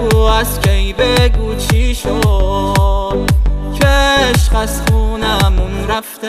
بگو از کی، بگو چی شد که عشق از خونمون رفته.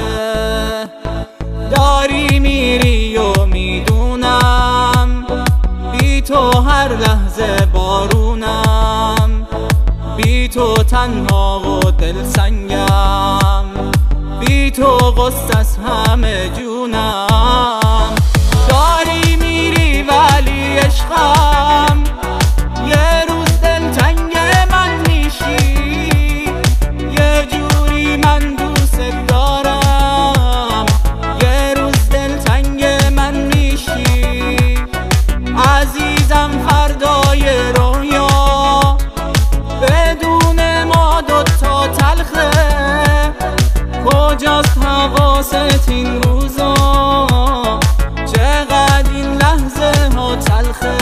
داری میری و میدونم بی تو هر لحظه بارونم، بی تو تنها و دلسنگم، بی تو غصه از همه جونم. داری میری ولی عشقم یه روز دلتنگ من میشی، یه جوری من دوست دارم یه روز دلتنگ من میشی. عزیزم فردای رویا بدون ما دوتا تلخه، کجاست حواست این روزا چقدر این لحظه ها تلخه.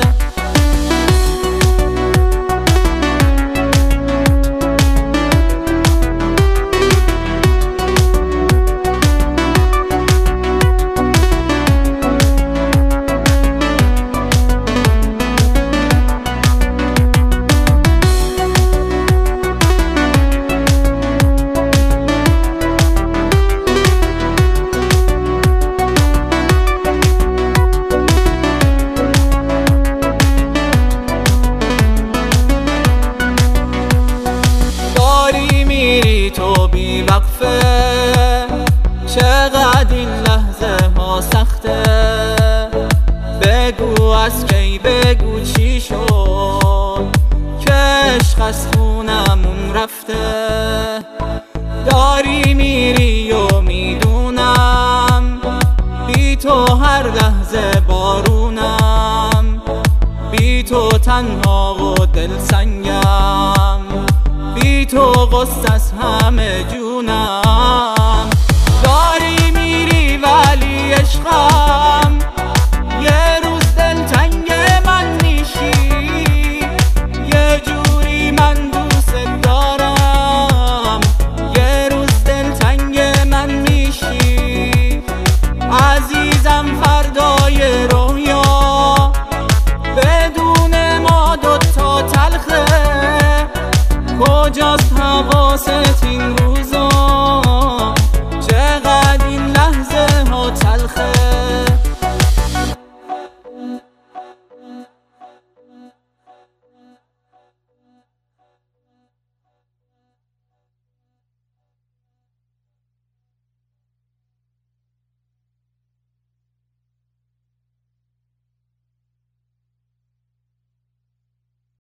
تو بی وقفه چقدر این لحظه ها سخته. بگو از کی، بگو چی شد که عشق از خونمون رفته. داری میری و میدونم بی تو هر لحظه بارونم، بی تو تنها و دلسنگم، بی تو غصه از همه جونم. داری میری ولی عشقم یه روز دلتنگ من میشی، یه جوری من دوست دارم یه روز دلتنگ من میشی. عزیزم فردای رویا بدون ما دوتا تلخه، کجاست حواست این روزا چقدر این لحظه ها تلخه.